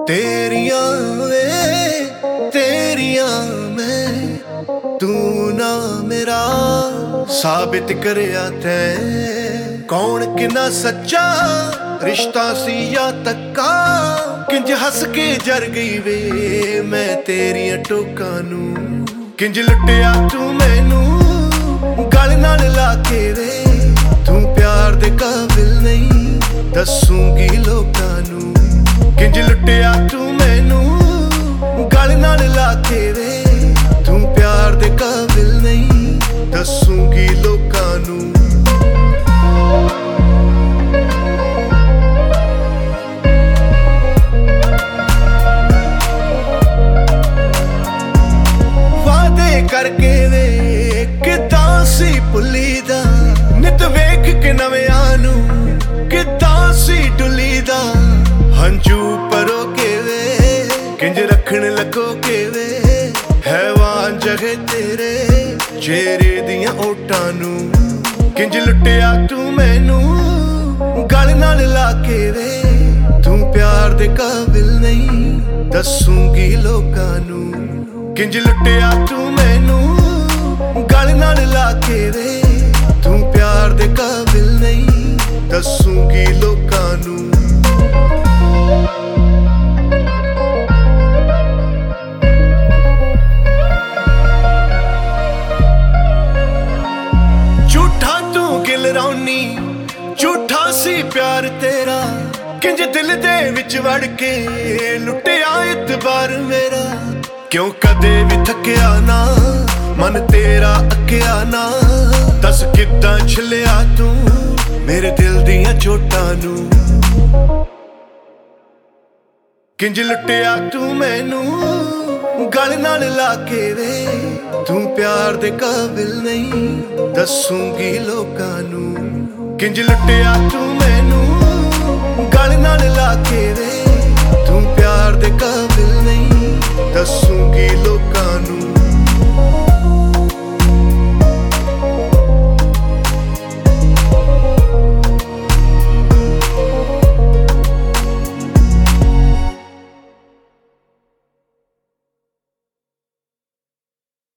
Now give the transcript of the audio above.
तेरिया वे तेरिया मैं तू ना मेरा साबित करया तै कौन किना सच्चा रिश्ता सी या तक्का किंज हस के जर गई वे मैं तेरिया टोकां नू किंज लुटिया तू मैनू गल नाल ला के वे तू प्यार दे काबिल नहीं दसूंगी लोकां नू किंज लुटिया तू मैनू गल नाल ला के वे तू प्यार दे काबिल नहीं दसूंगी लोकां नू वादे करके वे किदां सी भुल्ली दा नित वेख के नविआं नू किदां सी डुल्ली दा हंजू परो के वे किंज रखन लगो के वे हैवान जगे तेरे चेहरे दियां ओटां नू किंज लुटिया तू मैनू गल नाल ला के वे तू प्यार दे काबिल नहीं दसूंगी लोकां नू किंज लुटिया तू मैनू गल नाल ला के वे तू प्यार दे काबिल नहीं दसूंगी लोकां नू झूठा तू गिल रौनी झूठा सी प्यार तेरा किंज दिल दे विच वड़ के लुटिया इतबार मेरा क्यों कदे भी थकिया ना मन तेरा अकिया ना दस किदां छिलिया तू मेरे दिल दियां चोटां नू किंज लुटिया तू मैनू गल नाल ला के वे तू प्यार दे काबिल नहीं दसूंगी लोकां नू किंज लुटिया तू मैनू